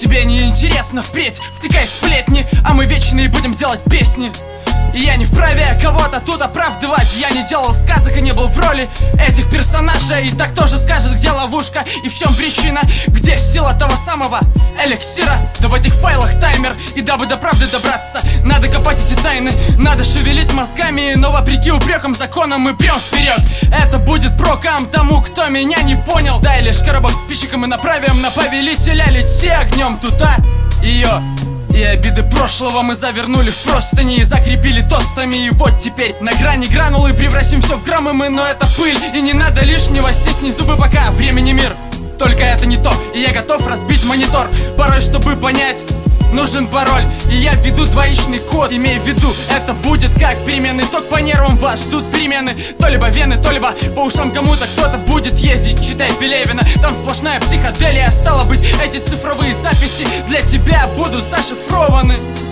Тебе не интересно впредь, втыкай сплетни, а мы вечные будем делать песни. И я не вправе кого-то тут оправдывать. Я не делал сказок и не был в роли этих персонажей. И так тоже скажет, где ловушка и в чем причина, где сила того самого эликсира. Да в этих файлах таймер. И дабы до правды добраться, надо копать эти тайны, надо шевелить мозгами. Но вопреки упрекам законам мы прям вперед. Это будет прокам тому, кто меня не понял. Дай лишь коробок с спичком и направим на повелителя. Лети огнем тута ее. И обиды прошлого мы завернули в простыни и закрепили тостами. И вот теперь на грани гранулы превратим все в граммы мы. Но это пыль, и не надо лишнего, стисни зубы, пока времени мир. Только это не то, и я готов разбить монитор. Порой, чтобы понять, нужен пароль. И я введу двоичный код, имей в виду, это будет как переменный ток. По нервам вас ждут перемены. То либо вены, то либо по ушам кому-то кто-то будет ездить. Читай Пелевина, там сплошная психоделия. Стало быть, эти цифровые записи для тебя будут зашифрованы.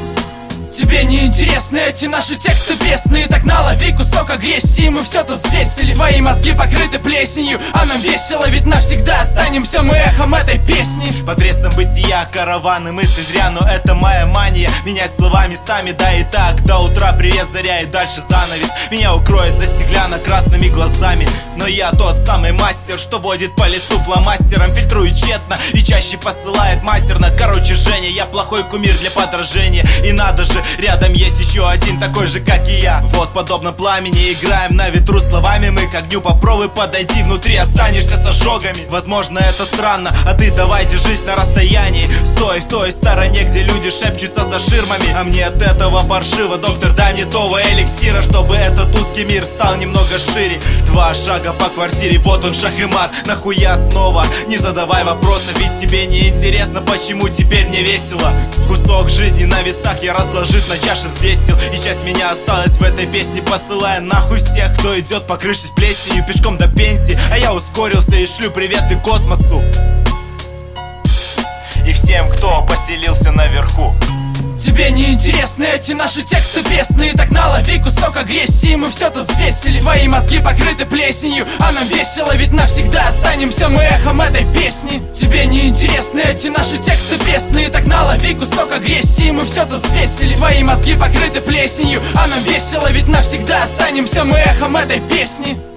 Тебе не интересны эти наши тексты пресные. Так налови кусок агрессии, мы все тут взвесили. Твои мозги покрыты плесенью, а нам весело, ведь навсегда останемся мы эхом этой песни. Под прессом бытия караваны мысли зря, но это моя мания. Менять слова местами, да и так. До утра привет, заря и дальше занавес. Меня укроет за стеклянно-красными глазами. Но я тот самый мастер, что водит по листу фломастером. Фильтрует тщетно и чаще посылает матерно. Короче, Женя, я плохой кумир для подражения. И надо же, рядом есть еще один такой же, как и я. Вот подобно пламени играем на ветру словами. Мы к огню попробуй подойти, внутри останешься с ожогами. Возможно, это странно, а ты давай держись на расстоянии. Стой в той стороне, где люди шепчутся за ширмами. А мне от этого паршиво, доктор, дай мне того эликсира, чтобы этот узкий мир стал немного шире. 2 шага по квартире, вот он шах и мат. Нахуя снова? Не задавай вопросов, ведь тебе не интересно, почему теперь мне весело. Кусок жизни на весах я разложив на чаше взвесил. И часть меня осталась в этой песне, посылая нахуй всех, кто идет по крыше с плесенью пешком до пенсии. А я ускорился и шлю приветы космосу и всем, кто поселился наверху. Тебе не интересны эти наши тексты пресные. Так налови кусок агрессии, мы все тут взвесили. Твои мозги покрыты плесенью, а нам весело, ведь навсегда останемся мы эхом этой песни. Тебе не интересны эти наши тексты пресные. Так налови кусок агрессии, мы все тут взвесили. Твои мозги покрыты плесенью, а нам весело, ведь навсегда останемся мы эхом этой песни.